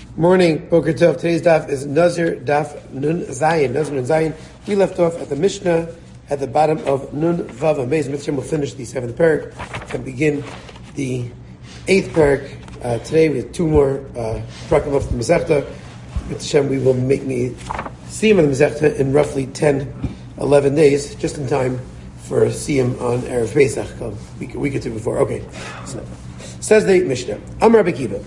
Morning, Boker Tov. Today's daf is Nazir Daf Nun Zayin. Nazir Nun Zayin. We left off at the Mishnah at the bottom of Nun Vav Amez. Mitzvah will finish the 7th parak and begin the 8th parak. Today we have two more parakim of the Masechta. With Hashem, we will make me siyum of the Masechta in roughly 10-11 days, just in time for siyum on Erev Pesach, a week or two before. Okay. So, says the Mishnah, Amar Rabbi Akiva.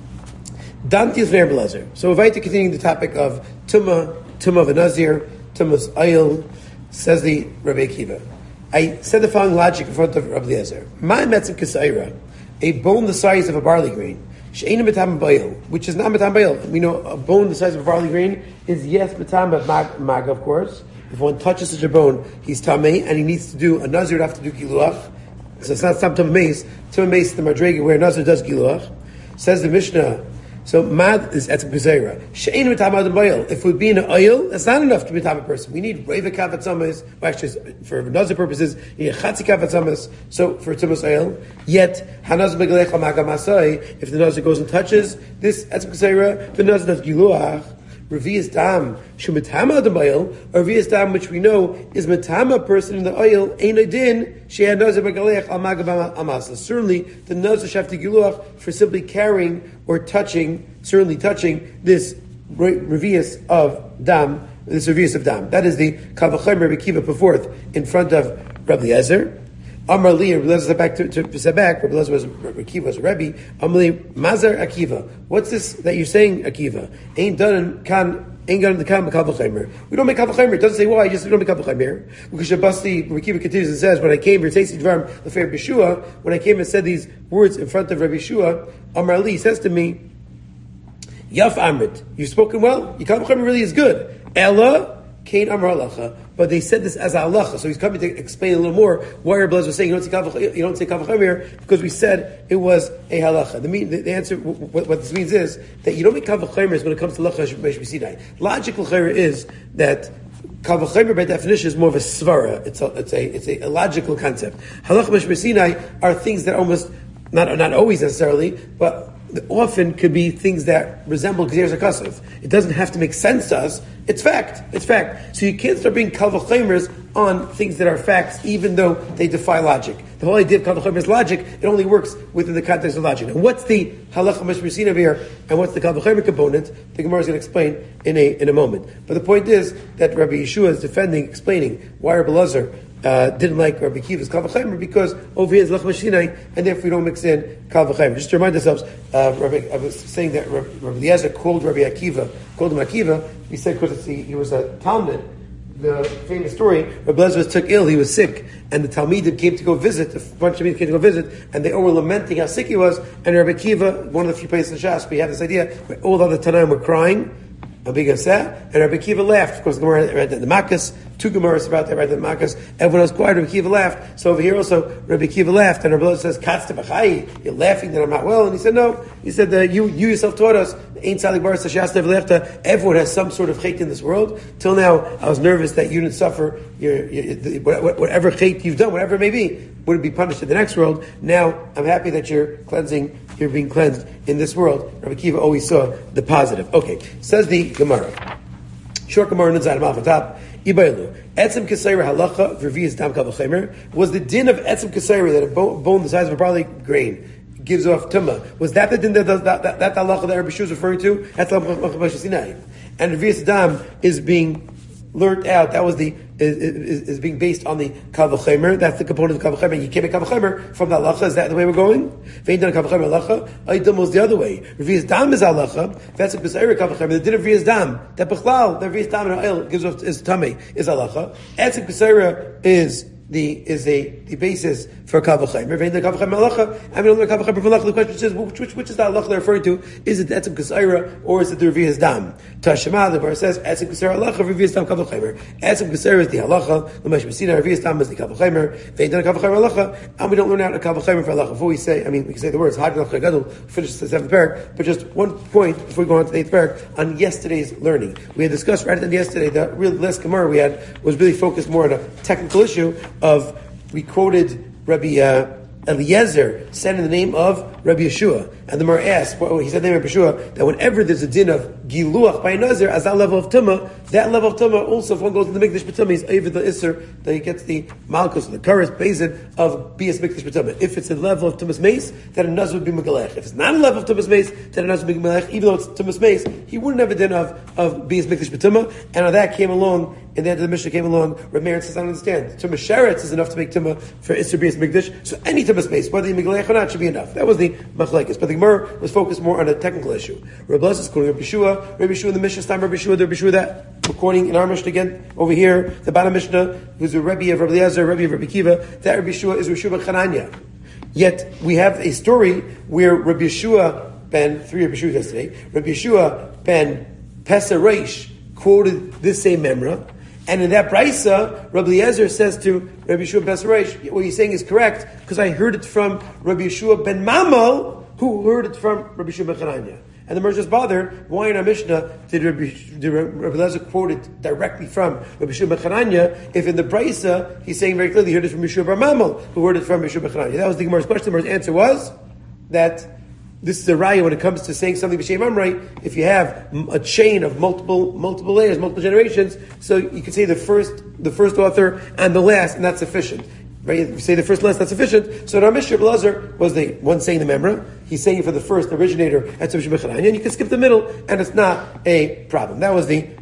Dantius Ner Belazer. So we're to continue the topic of Tumah of a Nazir, Tumah's Ayil, says the Rabbi Akiva. I said the following logic in front of Rabbi Eliezer. My metzim kasaira, a bone the size of a barley grain, she'ena metam bayil, which is not metam bayil. We know a bone the size of a barley grain is yes metam mag, of course. If one touches such a bone, he's tamei, and he needs to do a Nazir would have to do giluach. So it's not tumah mace. Tumah mace is the madrega where Nazir does giluach. Says the Mishnah. So mad is etzem k'zeira. She'ein mitamad bayil. If it would be in an oil, that's not enough to be a type of person. We need reva kavatzamas. Well, actually, for another purposes, you need chatzi kavatzamas. So for tumas oil, yet hanaz begalech hamagasai. If the nazir goes and touches this etzem k'zeira, the nazir does giluach. Revi'as dam shumitama the oil, or revi'as dam, which we know is mitama person in the oil. Ein adin she'ad nazir begalech al magam. Certainly, the nazir should have to giluach for simply carrying or touching this revi'as of dam, this revi'as of dam. That is the Kavachaim Rabbi Akiva put forth in front of Rabbi Eliezer. Amar li, Rabbi Eliezer back to Rabbi Eliezer was Rabbi Akiva was a Rebbe. Amar li, Mazar Akiva. What's this that you're saying, Akiva? Ain't done the kam Kavachaim. We don't make Kavachaim. It doesn't say why. Just we don't make Kavachaim. Because Shabasti Rabbi Akiva continues and says, when I came here, Tzeisi Dvarim Lefer B'Shua, when I came and said these words in front of Rabbi Yeshua, Amar li says to me, Yaf Amrit, you've spoken well. Your Kavachaim really is good. Ella Kain Amar Halacha. But they said this as a halacha, so he's coming to explain a little more why Rabbi Eliezer was saying you don't say kavachayim here because we said it was a halacha. The answer, what this means is that you don't make kavachayim when it comes to halacha b'Sinai. Logical chayra is that kavachayim by definition is more of a svara. It's a logical concept. Halacha b'Sinai are things that almost not always necessarily, but often could be things that resemble Gzeres HaKasav. It doesn't have to make sense to us. It's fact. So you can't start being Kavachayimers on things that are facts, even though they defy logic. The whole idea of Kavachayim is logic. It only works within the context of logic. Now, what's the Halacha Mishmesina here, and what's the Kavachayim component? The Gemara is going to explain in a moment. But the point is that Rabbi Yeshua is explaining why Rabbi Eliezer didn't like Rabbi Akiva's Kavachayim because over here is Lach Mashinai, and therefore we don't mix in Kavachayim. Just to remind ourselves, I was saying that Rabbi Eliezer called him Akiva. He said because he was a Talmud. The famous story, Rabbi Eliezer was took ill, he was sick, and the Talmidim came to go visit, a bunch of Talmidim came to go visit, and they all were lamenting how sick he was, and Rabbi Akiva, one of the few places in Shas, we have this idea, where all the other Tanaim were crying, and Rabbi Akiva laughed. Of course, the Gemara read the Makkos, two Gemaras about that, read the Makkos. Everyone was quiet. Rabbi Akiva laughed. So over here also, Rabbi Akiva laughed, and Rabbi Eliezer says, "Katz tebachai, you're laughing that I'm not well." And he said, "No." He said, "You yourself taught us, ain't salik bar sashas lefta. Everyone has some sort of chait in this world. Till now, I was nervous that you didn't suffer whatever chait you've done, whatever it may be, would be punished in the next world. Now, I'm happy that you're being cleansed in this world." Rabbi Akiva always saw the positive. Okay, says the Gemara. Short Gemara Nunzad Malach top. Ibaylu. Etzem Kesayra Halacha Vervias Dam Kavachemer was the din of Etzem Kesayra that a bone the size of a barley grain gives off tumah. Was that the din that halacha that Rabbi Yeshua is referring to? That's Halacha Sinai. And Vervias Dam is being learned out. That was is being based on the Kavachemer. That's the component of Kavachemer. You can't make Kavachemer from the halacha. Is that the way we're going? Vein done Kavachemer halacha. Aydam was the other way. Revi'as dam is halacha. That's a Pesayra Kavachemer. The din of Revi'as dam. That Bechlal, the Revi'as dam and oil gives off is tummy is halacha. Etzem Pesayra is the basis for Kavachemer. Vein done Kavachemer halacha. I mean, Kavachemer from halacha. The question is which is the halacha they're referring to? Is it Etzem Pesayra or is it the Revi'as dam? Tashema the verse says Etzem Pesayra halacha Revi'as dam Kavachemer. Etzem Pesayra is the halacha. L'mash Messina Revi'as dam is the Kavachemer. Vein done Kavachemer halacha. And we don't learn out a Kavachemer for halacha. Before we can say the words Hadron Chagadol. Finish the 7th parak. But just one point before we go on to the 8th parak on yesterday's learning. We had discussed right at the end yesterday. The real last Gemara we had was really focused more on a technical issue of we quoted Rabbi Eliezer said in the name of Rabbi Yeshua. And the Mar asked, he said to Rabbi Yeshua, that whenever there's a din of giluach by a nazir, as that level of tumah, that level of tumah also, if one goes to the mikdash b'tumah, he's over the isser, that he gets the malchus, the karas, bezin of bias mikdash b'tumah. If it's a level of tumas mace, then a nazir would be megalech. If it's not a level of tumas mace, then a nazir would be megalech. Even though it's tumas mace, he wouldn't have a din of bias mikdash b'tumah. And on that came along, and then the Mishnah came along, Reb Meir says, I don't understand. Tumah sheretz is enough to make tumah for isser bias mikdash, so any tumas mace, whether you megalech or not, should be enough. That was the machlekes. But the Gemara was focused more on a technical issue. Reb Elazar is quoting Rabbi Yeshua in the Mishnah, time Rabbi Yeshua that. We're quoting in our Mishnah again, over here, the bottom Mishnah, who's a Rebbe of Rabbi Eliezer, Rebbe of Rabbi Kiva, that Rabbi Yeshua is Rabbi Yeshua ben Chananya. Yet, we have a story where Rabbi Yeshua ben, three Rabbi Yeshua yesterday, Rabbi Yeshua ben Pesa Reish quoted this same memra, and in that brisa, Rabbi Eliezer says to Rabbi Yeshua ben Pesa Reish, what you're saying is correct, because I heard it from Rabbi Yeshua ben Mamal, who heard it from Rabbi Yeshua ben Chananya. And the Mersh is bothered, why in our Mishnah did Rabbi Eliezer quote it directly from Rabbi Yeshua ben Chananya, if in the Brisa, he's saying very clearly, he heard it from Yeshua bar Mamal, who heard it from Yeshua ben Chananya. That was the Gemara's question. The Gemara's answer was that this is a raya when it comes to saying something b'shem amrei. If you have a chain of multiple layers, multiple generations, so you could say the first author and the last, and that's sufficient. Right? If you say the first and last, that's sufficient. So our Mishnah Elazar was the one saying the memra. He's saying it for the first originator at Tzim Shemechananya, and you can skip the middle, and it's not a problem. That was the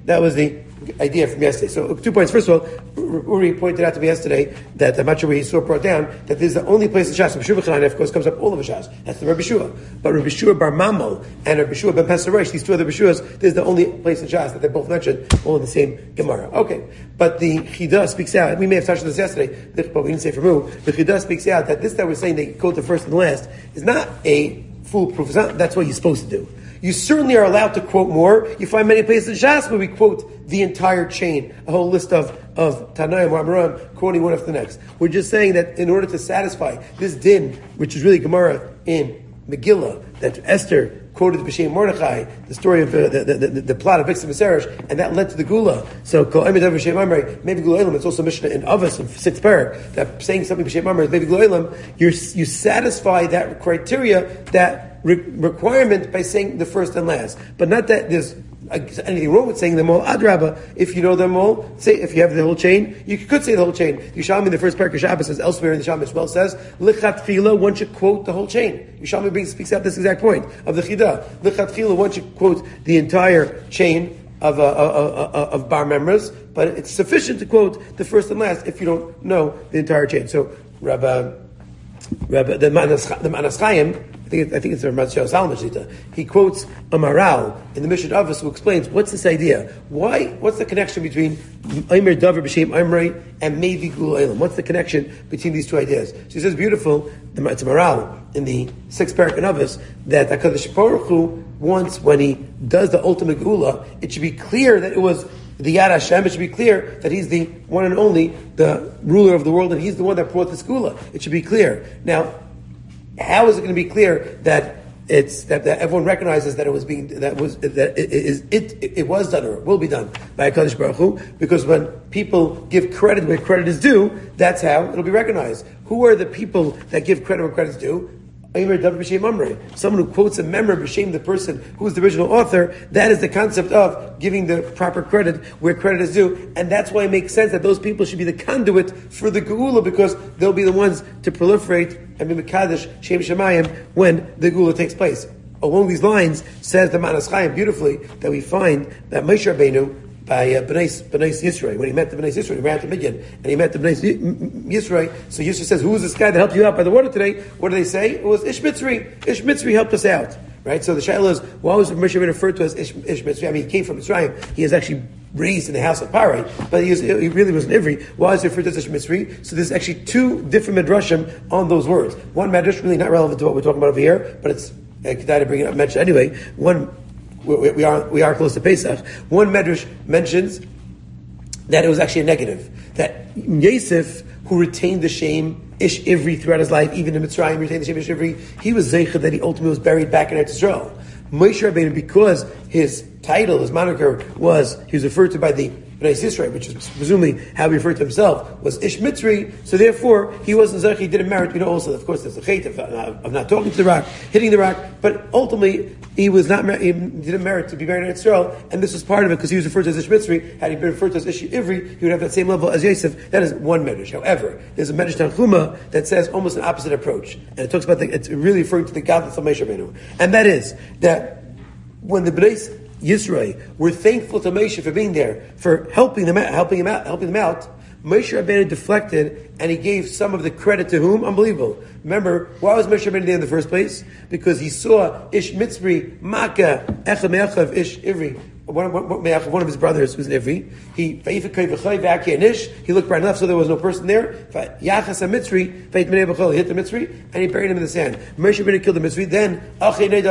idea from yesterday. So 2 points. First of all, Uri pointed out to me yesterday that I'm not sure where he saw brought down that this is the only place in Shas. Rabbi Yeshua ben Chananya, of course, comes up all of Shas. That's the Rabbi Yeshua. But Rabbi Yeshua bar Mamal and Rabbi Yeshua ben Pesa Reish, these two other Rabbi Yeshuas, this is the only place in Shas that they both mentioned, all in the same Gemara. Okay, but the Chidah speaks out. We may have touched on this yesterday, but we didn't say from who. The Chidah speaks out that this that we're saying they quote the first and the last is not a foolproof. It's not, that's what you're supposed to do. You certainly are allowed to quote more. You find many places in Shas where we quote the entire chain, a whole list of Tanaim or Amoram quoting one after the next. We're just saying that in order to satisfy this din, which is really Gemara in Megillah, that Esther quoted B'Shem Mordechai, the story of the plot of Bixim Viseresh, and that led to the Gula. So, Kol Emet B'Shem Amrei, maybe Gula Elam, it's also Mishnah in Avos, in 6th parak, that saying something B'Shem Amrei is maybe Gula Elam, you satisfy that criteria, that requirement by saying the first and last. But not that there's anything wrong with saying them all. Adrabah, if you know them all, say, if you have the whole chain, you could say the whole chain. Yushalmi in the first parak of Shabbos says, elsewhere in the Shabbos well says, Lichat Tchila, one should quote the whole chain. Yushalmi speaks out this exact point of the Chidah. Lichat Tchila, one should quote the entire chain of bar members, but it's sufficient to quote the first and last if you don't know the entire chain. So, the Manas Chaim, I think it's the Ramat Salman Shita. He quotes a Maral in the Mishnah Avos who explains what's this idea. What's the connection between Aimer Davar B'Shem Amrei and maybe Gula Elam? What's the connection between these two ideas? So he says beautiful. It's a Maral in the 6th parak in Avos that Hakadosh Baruch Hu wants, when he does the ultimate Gula, it should be clear that it was the Yad Hashem. It should be clear that he's the one and only, the ruler of the world, and he's the one that brought this Gula. It should be clear. Now, how is it going to be clear that it's that everyone recognizes that it was done or will be done by HaKadosh Baruch Hu? Because when people give credit where credit is due, that's how it'll be recognized. Who are the people that give credit where credit is due? Someone who quotes a member b'shem the person who is the original author. That is the concept of giving the proper credit where credit is due, and that's why it makes sense that those people should be the conduit for the geula, because they'll be the ones to proliferate and be mekadesh shem shemayim when the geula takes place. Along these lines, says the Manas Chaim beautifully, that we find that Moshe Rabbeinu, by B'nai Yisrael, when he met the B'nai Yisrael, he ran to Midian, and he met the B'nai Yisrael. So Yisrael says, "Who was this guy that helped you out by the water today?" What do they say? It was Ish Mitzri. Ish Mitzri helped us out, right? So the shaila is, why was Moshe Rabbeinu referred to as Ish Mitzri? I mean, he came from Mitzrayim. He is actually raised in the house of Parai, but he really was an Ivri. Why is he referred to as Ish Mitzri? So there's actually two different midrashim on those words. One midrash really not relevant to what we're talking about over here, but it's Kedai to bring it up, mention anyway. One. We are close to Pesach. One medrash mentions that it was actually a negative. That Yosef, who retained the shame Ish Ivri throughout his life, even in Mitzrayim, retained the shame Ish Ivri, he was Zeicha that he ultimately was buried back in Eretz Yisrael. Moshe Rabbeinu, because his title, his moniker was, he was referred to by the Bnei Yisrael, which is presumably how he referred to himself, was Ish Mitzri, so therefore he wasn't Zech, he didn't merit, also, of course, there's the Chait of not talking to the rock, hitting the rock, but ultimately, he didn't merit to be married in Israel, and this was part of it because he was referred to as Ish Mitzri. Had he been referred to as Ish Ivri, he would have that same level as Yosef. That is one medrash. However, there's a medrash Tanchuma that says almost an opposite approach, and it talks about it's really referring to the godless of Moshe Rabbeinu, and that is that when the Bnei Yisrael were thankful to Moshe for being there, for helping them out, Moshe Rabbeinu deflected, and he gave some of the credit to whom? Unbelievable. Remember, why was Moshe Rabbeinu there in the first place? Because he saw Ish Mitzri, Makkah, Echa Me'achav, Ish Ivri, one of his brothers was an Ivri. He looked right and left, so there was no person there. He hit the Mitzri, and he buried him in the sand. Moshe Rabbeinu killed the Mitzri. Then, when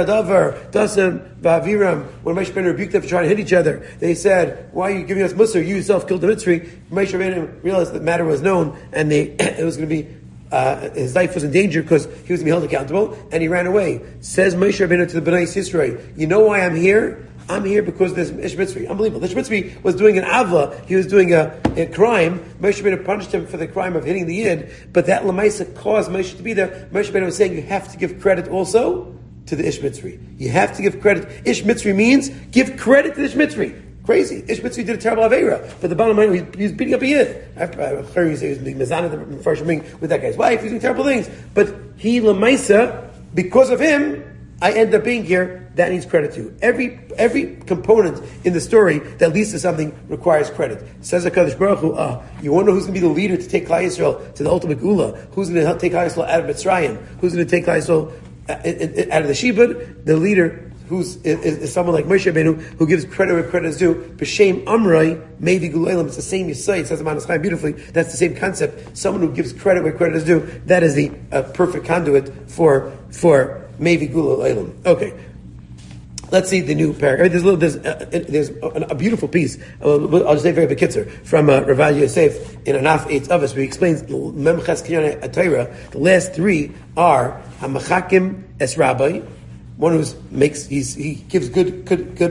Moshe Rabbeinu rebuked them for trying to hit each other, they said, "Why are you giving us Musar? You yourself killed the Mitzri." Moshe Rabbeinu realized that the matter was known, and it was going to be his life was in danger because he was going to be held accountable, and he ran away. Says Moshe Rabbeinu to the Bnei Yisrael, "You know why I'm here? I'm here because there's Ish Mitzri." Unbelievable. Ish Mitzri was doing an avla. He was doing a crime. Moshe Rabbeinu punished him for the crime of hitting the Yid, but that Lamaisa caused Moshe to be there. Moshe Rabbeinu was saying you have to give credit also to the Ish Mitzri. You have to give credit. Ish Mitzri means give credit to the Ish Mitzri. Crazy. Ish Mitzri did a terrible Aveira, but the bottom line, he was beating up a Yid. After he was being Mizana, the first ring with that guy's wife, he was doing terrible things. But he, Lamaisa, because of him, I end up being here. That needs credit to. Every component in the story that leads to something requires credit. Says HaKadosh Baruch Hu, you want to know who's going to be the leader to take Klal Yisrael to the ultimate Gula? Who's going to take Klal Yisrael out of Mitzrayim? Who's going to take Klal Yisrael out of the Shibud? The leader is someone like Moshe Rabbeinu who gives credit where credit is due. B'Shem Amrei Mevi Guleilam. It's the same Yisai. It says in Manas Chaim beautifully. That's the same concept. Someone who gives credit where credit is due. That is the perfect conduit for Mevi Guleilam. Okay. Let's see the new paragraph. There's a beautiful piece. I'll just say very bekitzer from Rav Yosef in Anaf 8 Avos, where he explains Memches Kinyan Atayra. The last three are Hamachakim Es Rabbi, one who he gives good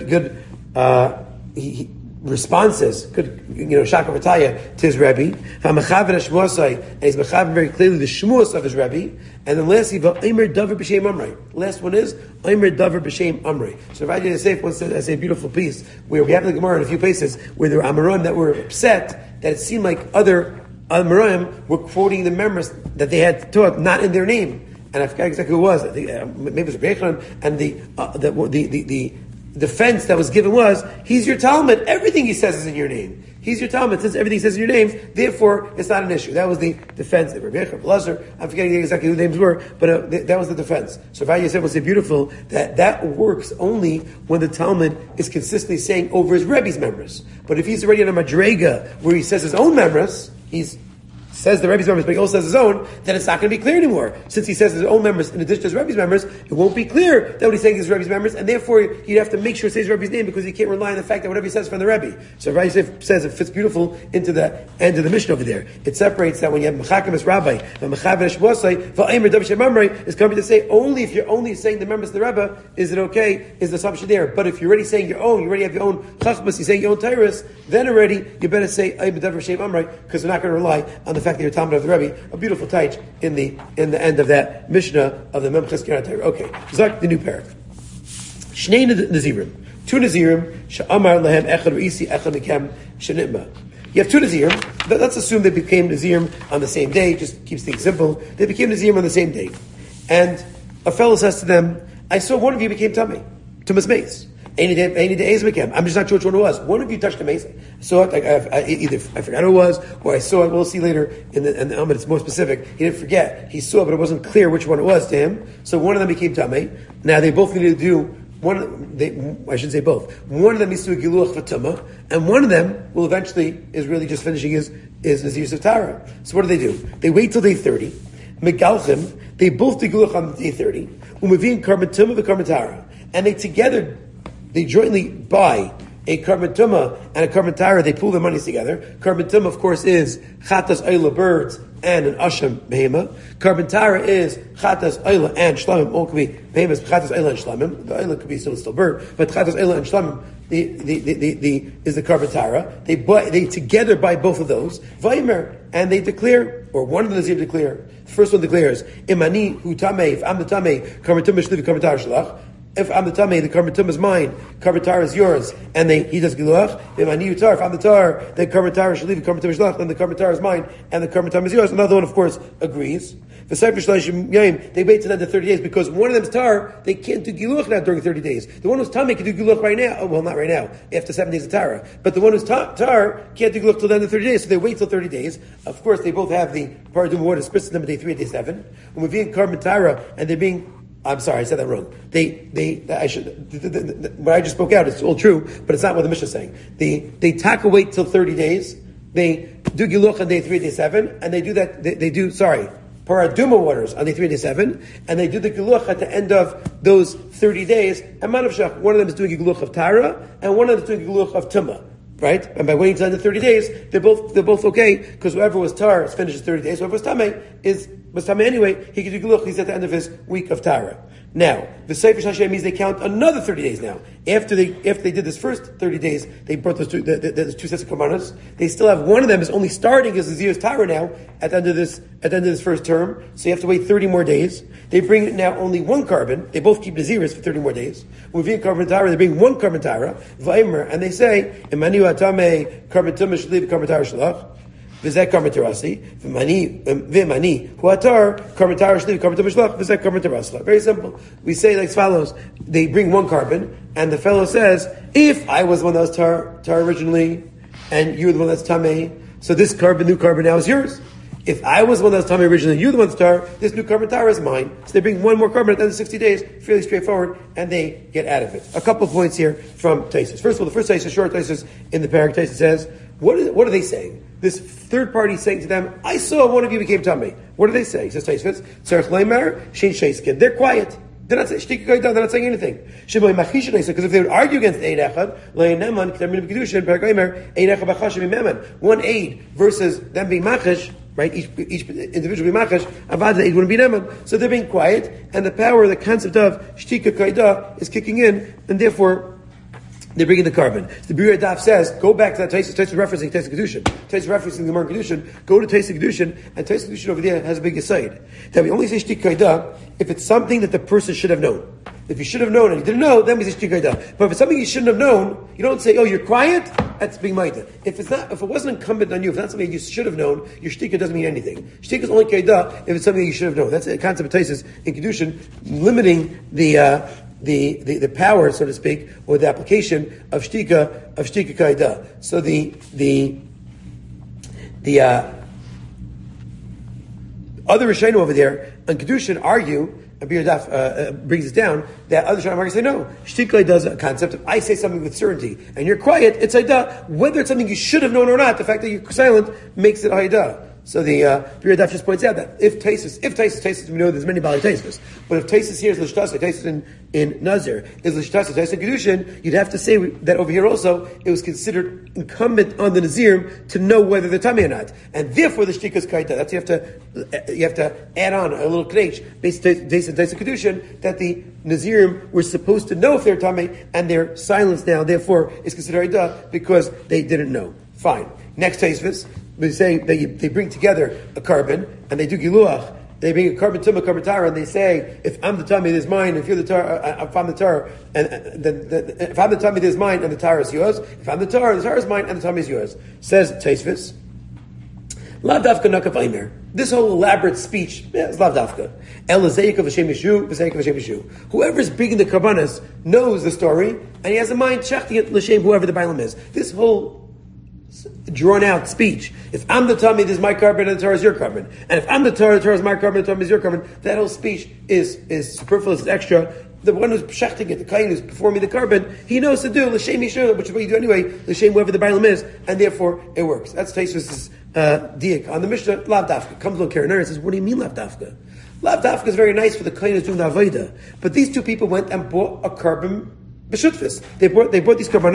responses, good shaka v'taya to his Rebbe. Hamachav Shmuasai, and he's mechav very clearly the shmuas of his Rebbe. And then lastly, V'Omer Davar B'Shem Amrei. Last one is Omer Davar B'Shem Amrei. So Rav Yosef once says a beautiful piece where we have the Gemara in a few places where there were Amoraim that were upset that it seemed like other Amoraim were quoting the members that they had taught not in their name. And I forgot exactly who it was. I think maybe it was Rebbe, and the defense that was given was, he's your Talmud. Everything he says is in your name. He's your Talmud. Since everything says in your name, therefore it's not an issue. That was the defense. Rebbe Lazar, I'm forgetting exactly who the names were, but that was the defense. So Rav Yosef will say beautiful that works only when the Talmud is consistently saying over his Rebbe's members. But if he's already in a madrega where he says his own members, says the Rebbe's members, but he also says his own, then it's not going to be clear anymore. Since he says his own members in addition to his Rebbe's members, it won't be clear that what he's saying is his Rebbe's members, and therefore you'd have to make sure it says Rebbe's name because he can't rely on the fact that whatever he says from the Rebbe. So Rav Yosef says it fits beautiful into the end of the Mishnah over there. It separates that when you have Mechakim as Rabbi, and Mechav as Shmuasai, V'Omer Davar B'Shem Amrei is coming to say only if you're only saying the members of the Rebbe, is it okay? Is the assumption there? But if you're already saying your own, you already have your own Chachmas, you're saying your own Tyrus, then already you better say Omer Davar B'Shem Amrei because we're not going to rely on the fact that you're Talmud of the Rebbe. A beautiful taich in the end of that Mishnah of the Memches Kinyan Atayra. Okay, Zak the new parak. Shnei Nazirim, two Nazirim. Sha'amar lehem echad reisi echad mekem shenitma. You have two Nazirim. Let's assume they became Nazirim on the same day. Just keeps things simple. They became Nazirim on the same day, and a fellow says to them, "I saw one of you became tummy, tumas mace. I'm just not sure which one it was. One of you touched the mace. I saw it. Either I forgot who it was, or I saw it. We'll see later in the Amid. It's more specific. He didn't forget. He saw it, but it wasn't clear which one it was to him. So one of them became tamei. Now they both needed to do one. I should say both. One of them needs to do a giluach v'tumah, and one of them will eventually is really just finishing his Nazir Satara. So what do? They wait till day 30. Megalchim. They both do giluach on day 30. Umavin karban tumah v'karban tara, and they together. They jointly buy a carbon tuma and a carbon tara, they pool their monies together. Carbon tuma, of course, is chatas oila birds and an asham behema. Carbon tara is chatas oila and shlamim. All could be behemas, chatas oila and shlamim. The oila could be still bird, but chatas oila and shlamim is the carbon tara. They together buy both of those. Vaymer, and they declare, or one of the Nazir declare. The first one declares, Imani hu tamei, if I'm the tamei, carbon tuma shliv, carbon tara shalach. If I'm the tamei, the carbon tum is mine, carbon tar is yours, and he does giluach. If I'm the tar, then carbon tar shall leave, carbon tum is shlach, then the carbon tar is mine, and the carbon tum is yours. Another one, of course, agrees. The Sefer Shlashim Yom, they wait till the end of 30 days, because one of them's tar, they can't do giluach now during 30 days. The one who's tamei can do giluach right now. Oh, well, not right now, after 7 days of tara. But the one who's tar can't do giluach till the end of 30 days, so they wait till 30 days. Of course, they both have the paradum water, spritzes them at day 3 and day 7. When we're being carbon tara, and they're being, I'm sorry, I said that wrong. What I just spoke out, it's all true, but it's not what the Mishnah is saying. They tack away till 30 days. They do giluch on day 3, day 7, and they do that, they do paraduma waters on day 3, day 7, and they do the giluch at the end of those 30 days, and manavshach, one of them is doing a giluch of tara, and one of them is doing a giluch of tumah. Right? And by waiting till the end of 30 days, they're both okay, because whoever was tar finishes 30 days, whoever was tamei was tamei anyway, he can do giluch, he's at the end of his week of tara. Now, the Sefer Hashem means they count another 30 days now. After they did this first 30 days, they brought those two sets of korbanos. They still have one of them is only starting as Nazir's tara now at the end of this first term. So you have to wait 30 more days. They bring now only one carbon. They both keep Naziris for 30 more days. When we carbon tara, they bring one carbon tara, vaimer, and they say, Emani atame carbon tumah shliv carbon tara shalach. V'zeh carbon terasi, v'mani huatar carbon tara shliv carbon tumah shalach. V'zeh carbon terasla. Very simple. We say like follows: they bring one carbon, and the fellow says, "If I was the one that was tar originally, and you were the one that's tamei, so this new carbon now is yours. If I was the one that was tamei originally, you're the one that's tar, this new carbon tara is mine." So they bring one more carbon at the end of 60 days, fairly straightforward, and they get out of it. A couple of points here from Taisus. First of all, the first Taisus, short Taisus in the parak, Taisus says, what are they saying? This third party is saying to them, I saw one of you became tamei. What do they say? He says Taisus, Tzarech Leimer, Shein Sheiskin. They're quiet. They're not saying they're not saying anything. Because if they would argue against Eid Echad, one aid versus them being machish, right? Each individual being machish, avad aid wouldn't be neman. So they're being quiet, and the power, the concept of shtika kaida is kicking in, and therefore they're bringing the carbon. The Birur Daf says, go back to that Taisus referencing Taisus Kedushin. Taisus referencing the Gemara Kedushin. Go to Taisus Kedushin, and Taisus Kedushin over there has a big aside. That we only say shtik kaida if it's something that the person should have known. If you should have known and you didn't know, then we say shtik kaida. But if it's something you shouldn't have known, you don't say, oh, you're quiet, that's being maida. If it wasn't incumbent on you, if it's not something you should have known, your shtika doesn't mean anything. Shtika is only kaida if it's something you should have known. That's the concept of Taisus in Kedushin, limiting the power, so to speak, or the application of shtika kaida. So the other Rishonim over there on Kedushin argue, and Birur Daf brings it down, that other Rishonim say no. Shtika does a concept of I say something with certainty, and you're quiet, it's Haida. Whether it's something you should have known or not, the fact that you're silent makes it Haida. So the Birur Daf just points out that if Taisus, we know there's many Bali Taisus, but if Taisus here is Lishtasa, Taisus in Nazir is Lishtasa, Taisus in Kedushin, you'd have to say that over here also, it was considered incumbent on the Nazirim to know whether they're Tamei or not. And therefore the Shtika is Kaita. That's you have to add on a little Kreish, based on Taisus Kedushin, that the Nazirim were supposed to know if they're Tamei, and their silence now, therefore, is considered Haida because they didn't know. Fine. Next Taisus, we say they bring together a carbon and they do giluach. They bring a carbon tumah, carbon tara, and they say, if I'm the tamei, it is mine. If you're the tar, if I'm the tar, and if I'm the tamei, it is mine, and the tar is yours. If I'm the tar is mine, and the tamei is yours. Says Taisus, lav dafka nakav aimer. This whole elaborate speech is lav dafka. El zeik of Hashem Yishu, zeik of Hashem Yishu. Whoever's bringing the karbanas knows the story, and he has a mind shechting it l'shem whoever the bailam is. This whole drawn out speech. If I'm the tamei, this is my carbon, and the tar is your carbon. And if I'm the tar is my carbon, the tar is your carbon. That whole speech is superfluous, it's extra. The one who's shechting it, the kain who's performing the carbon, he knows to do l'shem yishur, which is what you do anyway, l'shem whoever the bailam is, and therefore it works. That's Taisus' diak on the Mishnah. Lav dafka comes along Karen and says, "What do you mean lav dafka? Lav dafka is very nice for the kain who's doing the avodah, but these two people went and bought a carbon b'shutfis. They bought these karbanas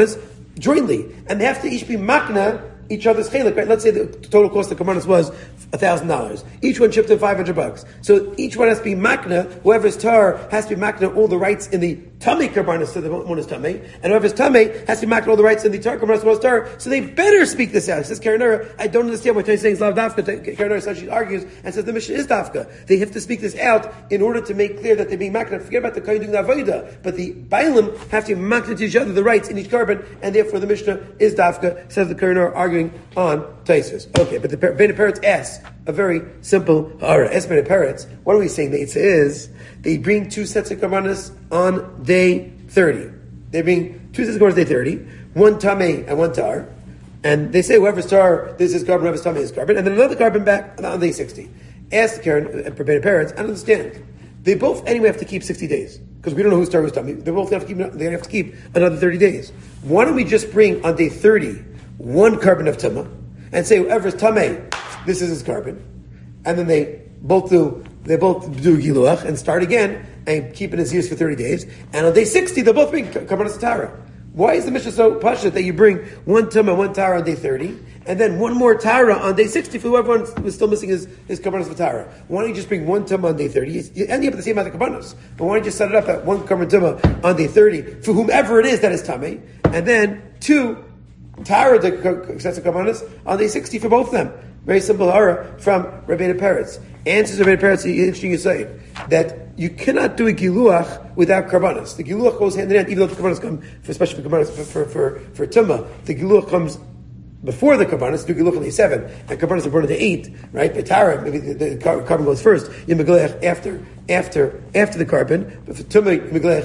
jointly, and they have to each be makna each other's chelik, right? Let's say the total cost of Karbanos was $1,000. Each one chipped in $500. So each one has to be makna. Whoever's tar has to be makna all the rights in the tummy Karbanos, so the one is tummy, and whoever's tummy has to be makna all the rights in the tar Karbanos, one is tar. So they better speak this out. Says Karanara, I don't understand what you're saying is lav dafka. Karanara essentially argues and says the mission is dafka. They have to speak this out in order to make clear that they're being makna. Forget about the kohen doing the avodah, but the bailim have to be makna to each other the rights in each carbon, and therefore the Mishnah is dafka. Says the Karanara arguing on Taisus. Okay, but the Bnei Peretz asks a very simple hara. Ask Bnei Peretz, what are we saying? The Eitzah is they bring two sets of karbanos on day 30. They bring two sets of karbanos on day 30, one tamei and one tar, and they say whoever's tar, this is carbon, whoever's tamei is carbon, and then another carbon back on day 60. Ask the Karen, Bnei Peretz, I don't understand. They both anyway have to keep 60 days because we don't know who's tar, who's tamei. They both have to keep another 30 days. Why don't we just bring on day 30 one carbon of Tumah, and say whoever's Tameh, this is his carbon, and then they both do Giluach and start again and keep it as years for 30 days, and on day 60 they'll both bring carbon of Tara. Why is the Mishnah so passionate that you bring one Tumah, one Tara on day 30, and then one more Tara on day 60 for whoever was still missing his carbon of Tara? Why don't you just bring one Tumah on day 30? You end up with the same amount of carbonos, but why don't you set it up at one carbon Tumah on day 30 for whomever it is that is Tameh, and then two Tara, the excessive karbanos, on day 60 for both of them. Very simple hara from Rabbeinu Peretz. Answers Rabbeinu Peretz, interesting you say, that you cannot do a giluach without karbanos. The giluach goes hand in hand, even though the karbanos come, especially for karbanos, for tumah, the giluach comes before the karbanos, do giluach on day 7, and karbanos are burned on day 8, right? But Tara, maybe the carbon goes first, Yimagleach after the carbon, but for tumah,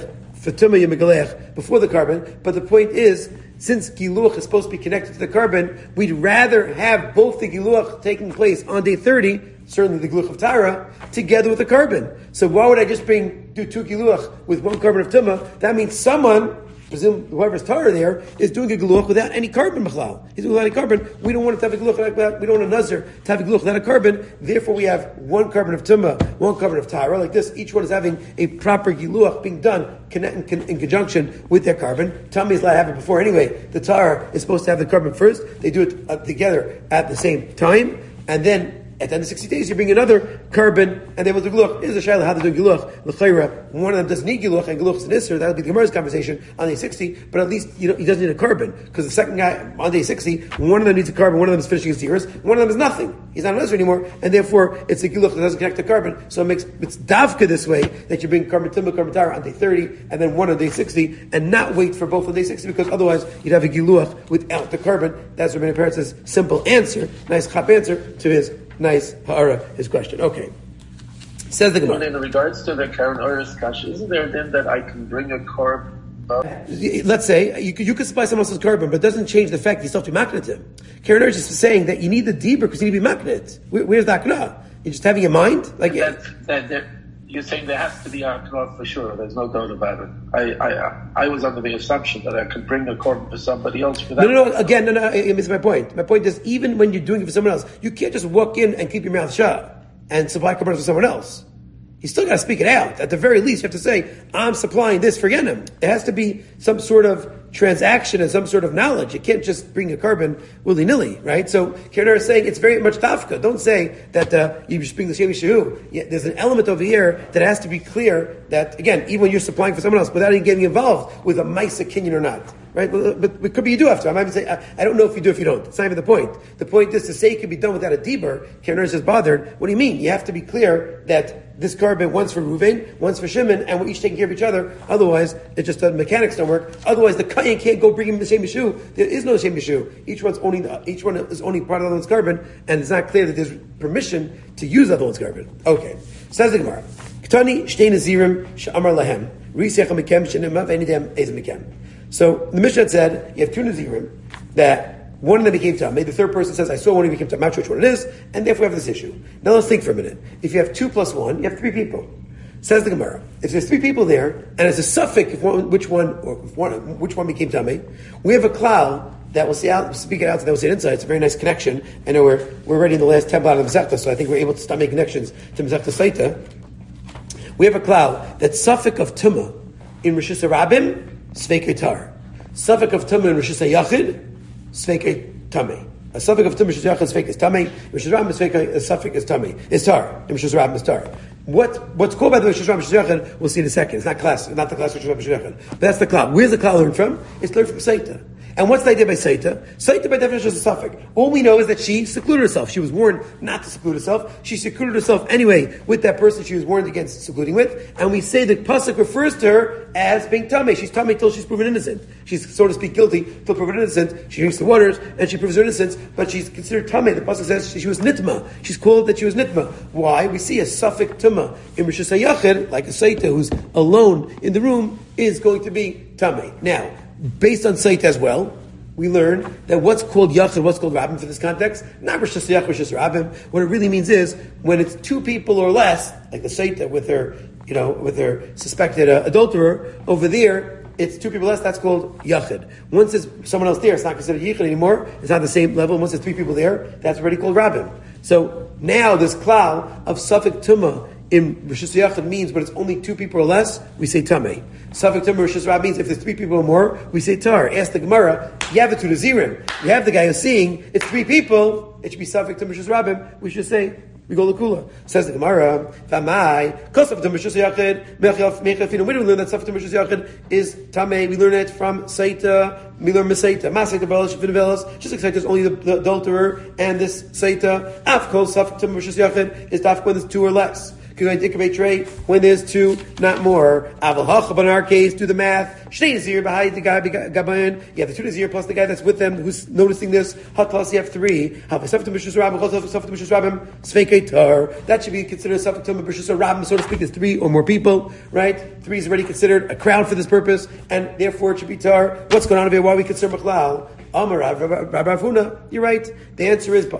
Yimagleach before the carbon, but the point is, since Giluach is supposed to be connected to the carbon, we'd rather have both the Giluach taking place on day 30, certainly the Giluach of Tara, together with the carbon. So why would I just do two Giluach with one carbon of Tumah? That means someone, presume whoever's Tara there, is doing a Giluach without any carbon, B'chlal. He's doing without any carbon. We don't want to have a Giluach like that. We don't want a Nazir to have a Giluach without a carbon. Therefore we have one carbon of Tumah, one carbon of Tara. Like this, each one is having a proper Giluach being done in conjunction with their carbon. Tamei is allowed to have it before anyway. The Tar is supposed to have the carbon first. They do it together at the same time, and then at the end of 60 days, you bring another carbon, and they will do giluach. Here's a shayla how they do giluach. L'chayra, one of them doesn't need giluach, and giluach is an isser. That'll be the Gemara's conversation on day 60. But at least he doesn't need a carbon because the second guy on day 60, one of them needs a carbon, one of them is finishing his years, one of them is nothing. He's not an isser anymore, and therefore it's a giluach that doesn't connect to carbon. So it's davka this way that you bring carbon timah, carbon tara on day 30, and then one on day 60, and not wait for both on day 60 because otherwise you'd have a giluach without the carbon. That's Rabbeinu Peretz's simple answer, nice chap answer to his nice ha'ara, his question. Okay. Says the Gemara. In regards to the Karen Oris Kash, isn't there then that I can bring a korb up? Let's say, you could supply someone else's carbon, but it doesn't change the fact that you still have to be maknit him. Karen Oris is saying that you need the deeper because you need to be maknit. Where's the akna? You're just having a mind? Like you're saying there has to be akna for sure. There's no doubt about it. I was under the assumption that I could bring a korban for somebody else for that. No. Again, no. I miss my point. My point is, even when you're doing it for someone else, you can't just walk in and keep your mouth shut and supply korban for someone else. You still got to speak it out. At the very least, you have to say, "I'm supplying this for Yenim." It has to be some sort of transaction and some sort of knowledge. You can't just bring a carbon willy-nilly, right? So Karen is saying it's very much tafka. Don't say that you just bring the Shem Yishahu. There's an element over here that has to be clear that, again, even when you're supplying for someone else, without even getting involved with a Maisa Kinyan or not, right? But it could be you do have to. I might even say, I don't know if you do, if you don't. It's not even the point. The point is to say it can be done without a deber. Karen is bothered. What do you mean? You have to be clear that this carbon, one's for Ruvain, one's for Shimon, and we're each taking care of each other. Otherwise, it just the mechanics don't work. Otherwise, the Kayan can't go bring him the same Yishu. There is no same Yishu. Each one is only part of the other one's carbon, and it's not clear that there's permission to use the other one's carbon. Okay. Says the Gemara. Ketani shtei nazirim she'amar lahem risech mikem she'nemav enidem ez mikem. So the Mishnah said you have two nazirim that one of them became tamei. The third person says, I saw one who became tamei. I'm not sure which one it is, and therefore we have this issue. Now let's think for a minute. If you have 2 plus 1, you have 3 people. Says the Gemara. If there's 3 people there, and it's a suffix which one became tamei, we have a klal that will speak it out, that will say it inside. It's a very nice connection. I know we're already in the last 10 blot of Masechta, so I think we're able to start making connections to Masechta Saita. We have a klal that suffix of tumah in Rishus Rabim, Sveik Tar. Suffix of Tumah in Rosh Hashanah Sveikei Tamei. A suffix of Tumah Rosh Hashanah Sveikei is Tamei. Rosh Hashanah a suffix is Tamei. Is Tar. Rosh Hashanah is Tar. What's called by the Rosh Hashanah we'll see in a second. It's not the class Rosh Hashanah. But that's the klal. Where's the klal learned from? It's learned from Saita. And what's the idea by Saita? Saita by definition is a suffix. All we know is that she secluded herself. She was warned not to seclude herself. She secluded herself anyway with that person she was warned against secluding with. And we say that Pasuk refers to her as being Tamei. She's Tamei till she's proven innocent. She's, so to speak, guilty till proven innocent. She drinks the waters and she proves her innocence, but she's considered Tamei. The Pasuk says she was Nitma. She's called that she was Nitma. Why? We see a suffix Tumah in Rosh Hashanah, like a Saita who's alone in the room, is going to be Tamei. Now, based on Saita as well, we learn that what's called Yachid, what's called Rabbim for this context, not Rosh Hashanah, Rosh Rabbim. What it really means is when it's two people or less, like the Saita with her, with her suspected adulterer over there, it's two people less. That's called Yachid. Once there's someone else there, it's not considered Yichid anymore. It's not the same level. Once there's three people there, that's already called Rabbim. So now this klal of Suffix Tumah in Rosh Hashanah means, but it's only two people or less, we say Tamei. Suffix Tumah Rosh Hashanah means if there's three people or more, we say Tar. Ask the Gemara, you have it to the Zirim. You have the guy who's seeing it's three people, it should be Suffix Tumah Rosh Hashanah. We should say, we go Lakula. Says the Gemara, V'amai, Kosav Tumah Rosh Hashanah, Mechafinu. When do we learn that Suffix Tumah Rosh Hashanah is Tamei? We learn it from Saita, we learn Mesaita. Masaita Belas, Shefinu just like Saita is only the adulterer, and this Saita, Afkol Suffix Tumah Rosh Hashanah is Daf when there's two or less. When there's two, not more. In our case, do the math. You have the two nazir plus the guy that's with them who's noticing this. Plus you have three. That should be considered a suffix tumah b'shus rabbim, so to speak. There's three or more people, right? Three is already considered a crowd for this purpose, and therefore it should be tar. What's going on over here? Why we consider machlal? You're right. The answer is the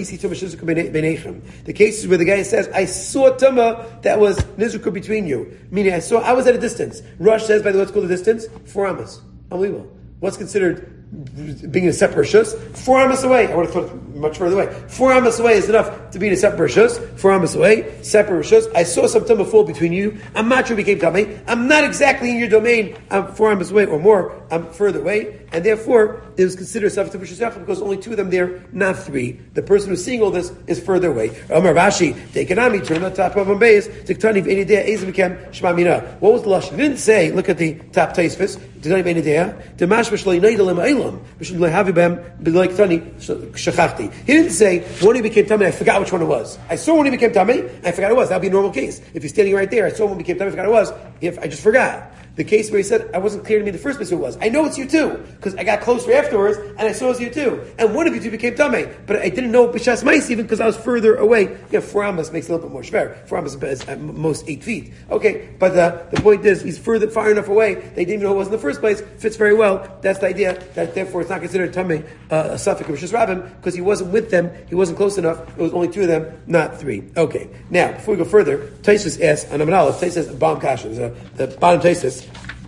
cases where the guy says, I saw Tumah that was Nizruka between you. Meaning I was at a distance. Rush says, by the way, what's called a distance? 4 amas. Unbelievable. What's considered being in a separate rishus? 4 amas away. I would have thought much further away. 4 amas away is enough to be in a separate rishus. 4 amas away, separate rishus. I saw some tumah fall between you. I'm not sure we became tamei. I'm not exactly in your domain. I'm 4 amas away or more. I'm further away, and therefore it was considered suffix tumah b'shus yachid because only 2 of them there, not 3. The person who's seeing all this is further away. Amar Rashi, Tekanami, turn on top of Ambeis. Tiktani v'enidea ezimikem shmamina. What was the lashon? He didn't say. Look at the top taisvis. Tiktani v'enidea. Demash b'shloi neidalim eilam. He didn't say when he became tamei. I forgot which one it was. I saw when he became tamei. I forgot it was. That'd be a normal case. If he's standing right there, I saw when he became tamei. I forgot it was. If I just forgot. The case where he said, I wasn't clear to me the first place who it was. I know it's you too, because I got closer afterwards, and I saw it was you too. And one of you two became Tamei. But I didn't know B'shas Mais even because I was further away. 4 amas makes it a little bit more shver. 4 amas is at most 8 feet. Okay, but the point is, he's far enough away, they didn't even know who it was in the first place. Fits very well. That's the idea, that therefore it's not considered Tamei, a suffix of B'shas Rabbim, because he wasn't with them, he wasn't close enough, it was only 2 of them, not 3. Okay, now, before we go further, Taisus asks, on Amar Aleph, Taisus says, Bam Kasha, the bottom Taisus,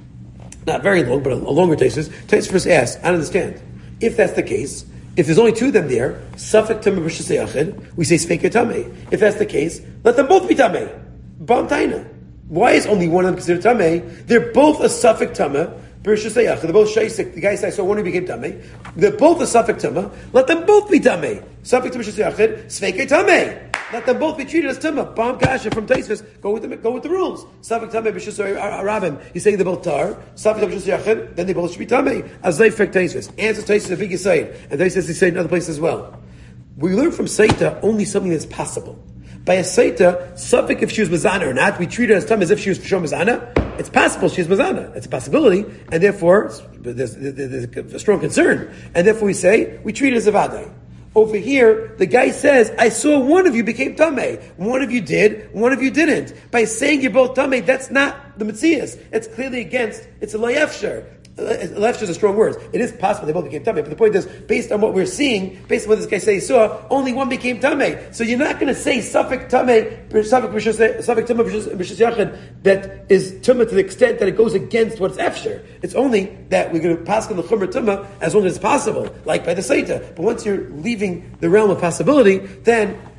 not very long, but a longer Taisus. Taisus first asks, I don't understand. If that's the case, if there's only 2 of them there, Suffix Tumah B'shus Yachid, we say Sveikei Tamei. If that's the case, let them both be Tamei. Bam Taina. Why is only one of them considered Tamei? They're both a Suffix Tumah B'shus Yachid. They're both Shaisik. The guy said, I saw one who became Tamei. They're both a Suffix Tumah. Let them both be Tamei. Suffix Tumah B'shus Yachid, Sveikei Tamei. Let them both be treated as tumah. Bam Kasha from Taisvis. Go with the rules. Safek tamei b'shus Rabbim. You say they're both tar. Safek b'shus yachid. Then they both should be tamei. As they fek Taisvis. Answers Taisvis a big yisaid, and Taisvis they say in other places as well. We learn from Saita only something that's possible. By a Saita, Safek if she was mazana or not, we treat her as tamei as if she was shom mazana. It's possible she was mazana. It's a possibility, and therefore there's a strong concern, and therefore we say we treat it as a vaday. Over here, the guy says, I saw one of you became Tamei. One of you did, one of you didn't. By saying you're both Tamei, that's not the Metzias. It's clearly against, it's a Layefsher. Layefsher is a strong word. It is possible they both became Tamei, but the point is, based on what we're seeing, based on what this guy says he saw, only one became Tamei. So you're not going to say Suffix Tamei, Suffix Tumah B'shus Yachid, that is Tumah to the extent that it goes against what's Efsher. It's only that we're going to pass on the Chumrah Tumah as long as it's possible, like by the Saita. But once you're leaving the realm of possibility, then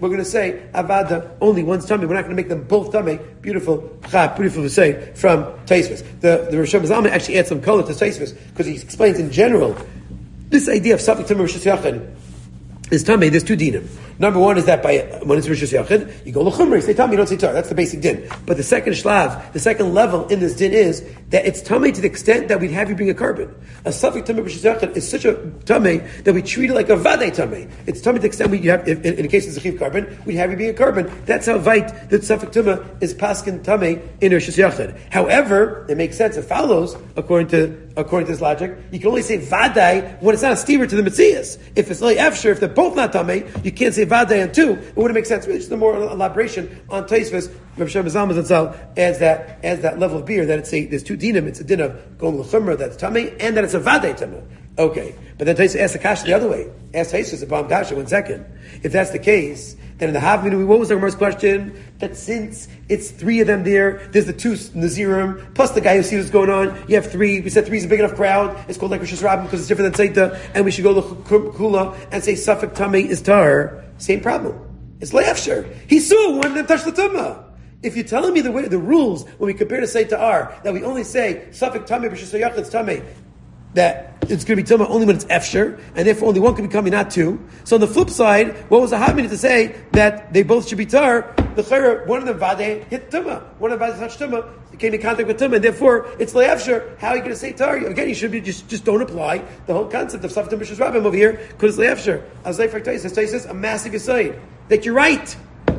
we're going to say avada only one's tummy. We're not going to make them both tummy. Beautiful to say from Tosfos. The Rosh Hashanah actually adds some color to Tosfos because he explains in general this idea of Safek Tumah Rishus Yachid is tummy. There's two dinim. Number one is that when it's Rishus Yachid, you go l'chumra, you say tummy, you don't say tar. That's the basic din. But the second shlav, the second level in this din is that it's tummy to the extent that we'd have you bring a carbon. A Safek Tumah Rishus Yachid is such a tummy that we treat it like a vadei tummy. It's tummy to the extent you have, in the case of Zechiv carbon, we'd have you bring a carbon. That's how vait that Safek Tumah is paskin tummy in Rishus Yachid. However, it makes sense. It follows according to this logic. You can only say vadai when it's not a steer to the Metzias. If it's like efsher, if they're both not tummy, you can't say vadai on two. It wouldn't make sense. It's just a more elaboration on Tosfos. Rav Shem Zalman Zatzal adds that level of beer that there's two dinim. It's a din of going l'chumra that's tummy and that it's a vadei tummy. Okay, but then Tosfos asks the kasha the other way. Ask Tosfos about kasha 1 second. If that's the case, then in the half minute, what was the Gemara's question? That since it's three of them there's the two Nazirim, plus the guy who sees what's going on, you have three. We said three is a big enough crowd. It's called like Rishus Rabbim because it's different than Seita, and we should go to Kula and say Safek Tummy is Tar. Same problem. It's Le'efsher. He saw one that touched the Tumah. If you're telling me the rules when we compare to Seita are that we only say Safek Tummy Rishus Yachid's Tummy, that it's going to be tumah only when it's efsher, and therefore only one can be coming, not two. So on the flip side, what was the hot minute to say that they both should be tar? The chayra, one of them vade hit tumah, one of them vade touched tumah, came in contact with tumah, and therefore it's le'efsher. How are you going to say tar? Again, you should be just don't apply the whole concept of Safek Tumah Rishus Rabbim over here because it's le'efsher. As Tosfos says a massive aside that you're right.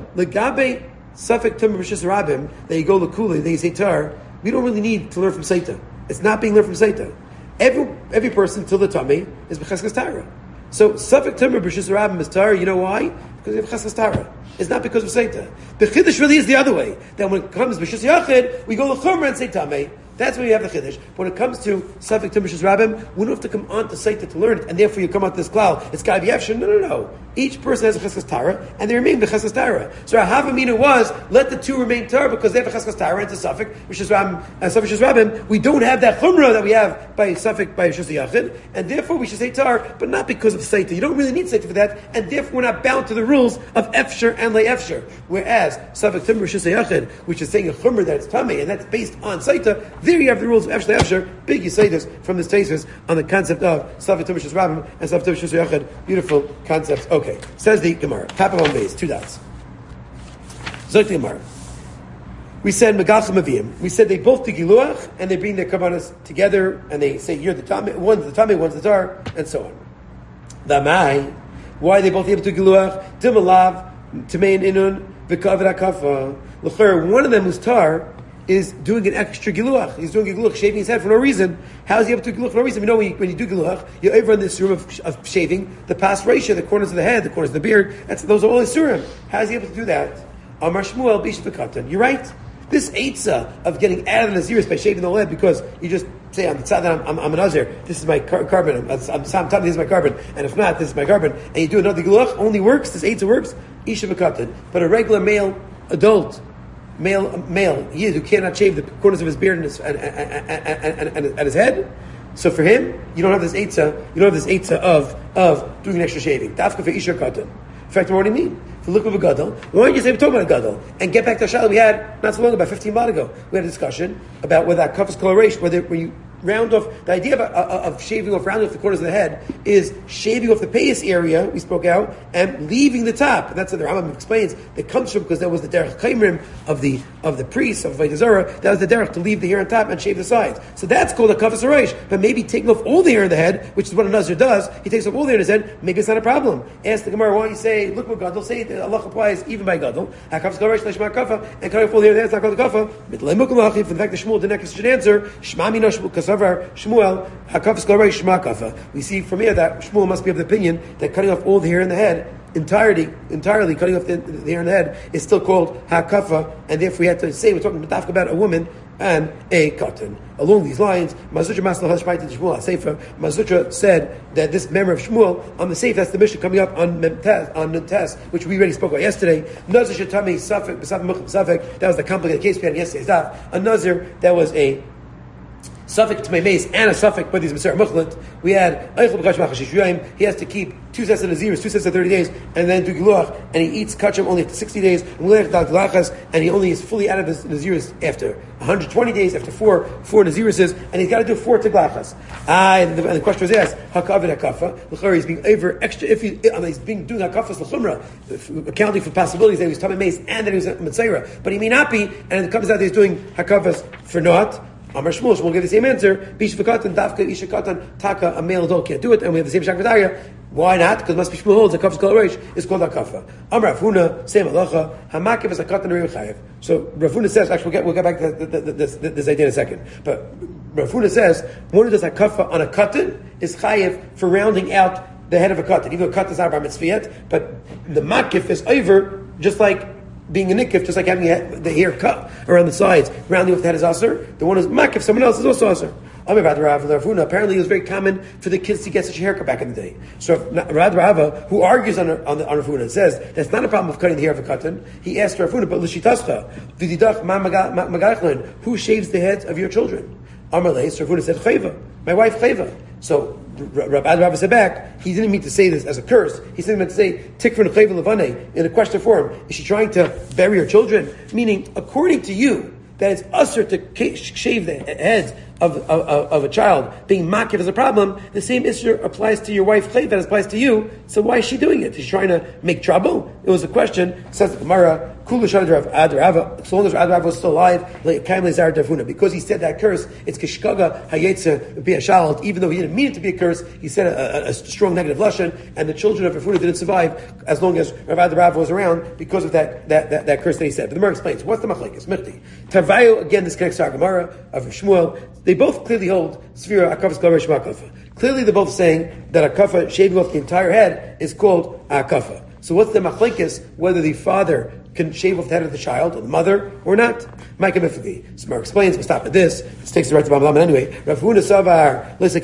Legabe Safek Tumah Rishus Rabbim that you go l'kuli, that you say tar. We don't really need to learn from Seita. It's not being learned from Seita. Every person till the tummy is b'cheskas tara. So Safek Tumah Rishus Rabbim is tara. You know why? Because they have b'cheskas tara. It's not because of Seita. The chiddush really is the other way. That when it comes to Rishus Yachid, we go l'chumra and say tamei. That's when you have the chiddush. When it comes to Safek Tumah Rishus Rabbim, we don't have to come on to Seita to learn it, and therefore you come out to this cloud. It's got to be efshin. No. Each person has a cheskas tara, and they remain b'cheskas tara. So our havamina was let the two remain tara because they have a cheskas tara and it's a Safek Rishus Rabbim. We don't have that chumrah that we have by Safek by Rishus Yachid, and therefore we should say tar, but not because of Seita. You don't really need Seita for that, and therefore we're not bound to the rules of efsher and le'efsher. Whereas Safek Tumah Rishus Yachid, which is saying a chumrah that it's tamei, and that's based on Seita, there you have the rules of efsher le'efsher. Big Yisaitis from this Tosfos on the concept of Safek Tumah Rishus Rabbim and Safek Tumah Rishus Yachid. Beautiful concepts. Okay, says the Gemara. Top of one base, 2 dots. Zok the Gemara. We said Megachim Avim. We said they both do Giluach and they bring their Kabbanas together and they say you're the Tamei, one's the Tamei, one's the Tar, and so on. Damai. Why are they both able to Giluach? Dimalav, Tamein Inun, V'Kavod HaKafa. L'cher, one of them who's Tar is doing an extra giluach. He's doing a giluach, shaving his head for no reason. How is he able to do giluach for no reason? We know when you do giluach, you're over in this room of shaving, the pas ratio, the corners of the head, the corners of the beard, those are all isurim. How is he able to do that? Amar Shmuel, Bish V'Katan. You're right. This eitzah of getting out of the naziris by shaving the head because you just say, I'm a nazir, this is my carbon, I'm this is my carbon, and if not, this is my carbon, and you do another giluach, only works, this eitzah works, Isha V'Katan. But a regular male adult, male yid who cannot shave the corners of his beard and his head. So for him, you don't have this eitzah of doing an extra shaving. Dafka for isha katan. In fact, what do you mean? If you look at a gadol, why don't you say we're talking about a gadol and get back to a shayla we had not so long, about 15 minutes ago? We had a discussion about whether that kafas coloration, whether when you round off, the idea of shaving off, rounding off the corners of the head is shaving off the payas area, we spoke out, and leaving the top. And that's what the Rambam explains. That comes from, because that was the derech kaimrim of the priests, of Avodah Zarah, that was the derech to leave the hair on top and shave the sides. So that's called a kafas hareish. But maybe taking off all the hair in the head, which is what a nazir does, he takes off all the hair in his head, maybe it's not a problem. Ask the Gemara, why don't you say, look what Gadol, say that Allah applies even by Gadol, ha-kafas hareish, leshma kafa, and cutting off all the hair in the head, it's not called a kafa. For the fact that Shmuel didn't should answer, Shmami no Shmuel, HaKafas Kol Reish Shema Kafa. We see from here that Shmuel must be of the opinion that cutting off all the hair in the head, entirely cutting off the hair in the head, is still called HaKafa, and therefore we have to say, we're talking about a woman and a cotton. Along these lines, Mazutra Masla Hashmaita to Shmuel HaSefer, Mazutra said that this memory of Shmuel on the Sefer, that's the mission coming up on Tes, which we already spoke about yesterday. Nazir Shatami Safek, that was the complicated case we had in yesterday's daf. A Nazir that was a suffix to my mace and a suffix by these Masar Mukhlit, we had he has to keep 2 sets of Naziris, 2 sets of 30 days, and then do Giluach, and he eats Kachim only after 60 days, and he only is fully out of his Naziris after 120 days, after four Nazirises, and he's got to do 4 Tiglachas. And the question was asked, Hakavid Hakafa, he's being over extra, if he's being doing Hakafas L'chumra, accounting for possibilities that he was Tamei Mace and that he was Mitzayra, but he may not be, and it comes out that he's doing Hakafas for naught. Amar Shmuel, we'll give the same answer. Bish v'katan, dafka, isha katan, taka, a male adult can't do it, and we have the same shakvadaria. Why not? Because must be Shmuel holds a kaf's kol reish is called a kafa. Amar Ravuna, same halacha. Hamakiv is a katan reichayev. So Ravuna says, actually we'll get back to this idea in a second. But Ravuna says one who does a kafa on a katan is chayev for rounding out the head of a katan. Even though katan is not bar mitzvah yet, but the makif is over, just like being a nikif, just like having the hair cut around the sides, rounding off the head is aser. The one is makif, someone else is also aser. Apparently, it was very common for the kids to get such a haircut back in the day. So, Rad Rava, who argues on Ravuna, says that's not a problem of cutting the hair of a katan. He asked Ravuna, but l'shitascha, v'didach ma magachlin, who shaves the heads of your children? Amalei, so Ravuna said, Chayva, my wife Chayva. So, Rava said back, he didn't mean to say this as a curse. He said meant to say, Tikfun Chayva Levane, in a question form. Is she trying to bury her children? Meaning, according to you, that it's usher to shave the heads of a child, being makiv is a problem, the same issue applies to your wife Chayva as applies to you, so why is she doing it? Is she trying to make trouble? It was a question, says the Gemara, so long as Ad Rav was still alive, because he said that curse, it's kishkaga hayetze be a child, even though he didn't mean it to be a curse, he said a strong negative lashon, and the children of Ravuna didn't survive as long as Rav was around because of that curse that he said. But the Gemara explains, what's the machlekes? Mirti. Tarvayu, again, this connects to our Gemara of Shmuel. They both clearly hold Sfira Akafas Kol Reish Makafa. Clearly they're both saying that a kafa shaving off the entire head is called a kafa. So what's the machlekes, whether the father can shave off the head of the child, or the mother, or not? Micah Mifagi. So Mar explains, we'll stop at this. This takes the right to Bam anyway. Rav Huna Savar, the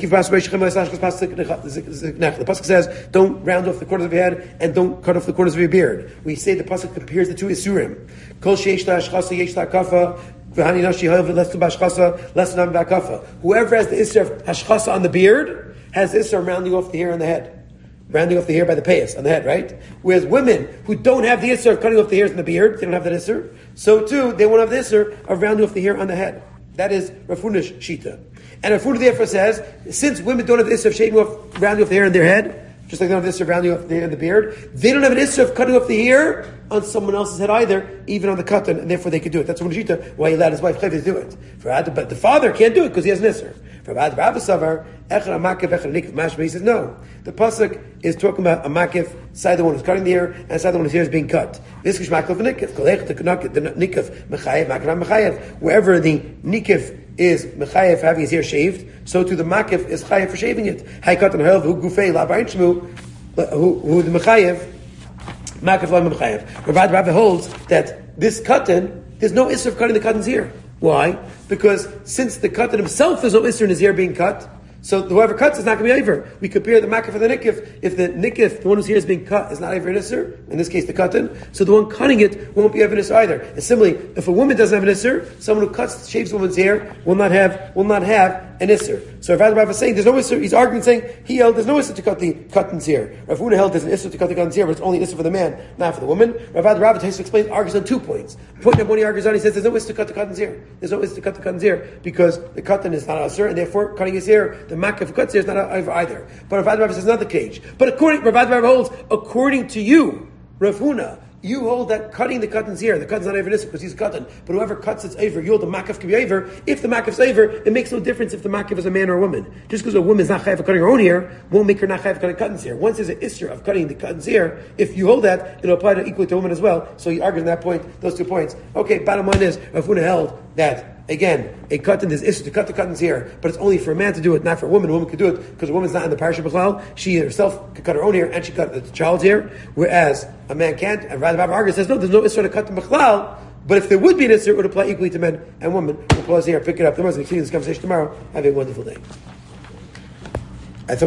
pasuk says, don't round off the corners of your head, and don't cut off the corners of your beard. We say the pasuk compares the two isurim. Kol sheish la ashchasa yesh la kafa, v'hani nashi hayav less than bashchasa, less than bakafa. Whoever has the isur of hashchasa on the beard, has the isur rounding off the hair on the head. Rounding off the hair by the payas on the head, right? Whereas women who don't have the issur of cutting off the hairs in the beard, they don't have that issur. So too, they won't have the issur of rounding off the hair on the head. That is Rav Huna's shita. And Rav Huna therefore says, since women don't have the issur of shaving off, rounding off the hair in their head, just like they don't have the issur of rounding off the hair in the beard, they don't have an issur of cutting off the hair on someone else's head either, even on the katan, and therefore they could do it. That's one shita why he allowed his wife Chayva to do it. But the father can't do it because he has an issur. He says no. The pasuk is talking about a makif, side the one who's cutting the hair, and side the one whose hair is being cut. Wherever the nikif is mechayev having his hair shaved, so to the makif is chayev for shaving it. Who the mechayev makif la mechayev. Rabbi holds that this katan, there's no issue of cutting the katan's hair. Why? Because since the katan himself is no issur in his hair being cut, so whoever cuts is not going to be over. We compare the makif and the nikif. If the nikif, the one whose hair is being cut, is not over an issur, in this case the katan, so the one cutting it won't be over an issur either. And similarly, if a woman doesn't have an issur, someone who shaves a woman's hair will not have an issur. So Rav Rav is saying there's no issur. He's arguing saying he held there's no issur to cut the katan's hair. Rav Huna held there's an issur to cut the katan's hair, but it's only an issur for the man, not for the woman. Rav Rav takes to explain argues on 2 points. Point number 1 he argues on, he says there's no issur to cut the katan's hair. There's no issur to cut the katan's hair because the katan is not issur, and therefore cutting his hair, the makif who cuts hair is not over either. But Rav Rav says another cage. But Rav Rav holds, according to you, Rav Huna, you hold that cutting the katan's hair, the katan's not over because he's a katan, but whoever cuts it's over, you hold the makif can be over. If the makif's over, it makes no difference if the makif is a man or a woman. Just because a woman is not chayav cutting her own hair, won't make her not chayav cutting katan's hair. Once there's an issur of cutting the katan's hair, if you hold that, it'll apply equally to a woman as well. So he argues on that point, those 2 points. Okay, bottom line is, Rav Huna held that, again, a katan is issur to cut the katan's hair, but it's only for a man to do it, not for a woman. A woman could do it because a woman's not in the parasha b'chlal. She herself could cut her own hair and she cut the child's hair, whereas a man can't. And Rav Rav says no, there's no issur to cut the b'chlal. But if there would be an issur, it would apply equally to men and women. We'll pause here, pick it up. The Muslim continue this conversation tomorrow. Have a wonderful day.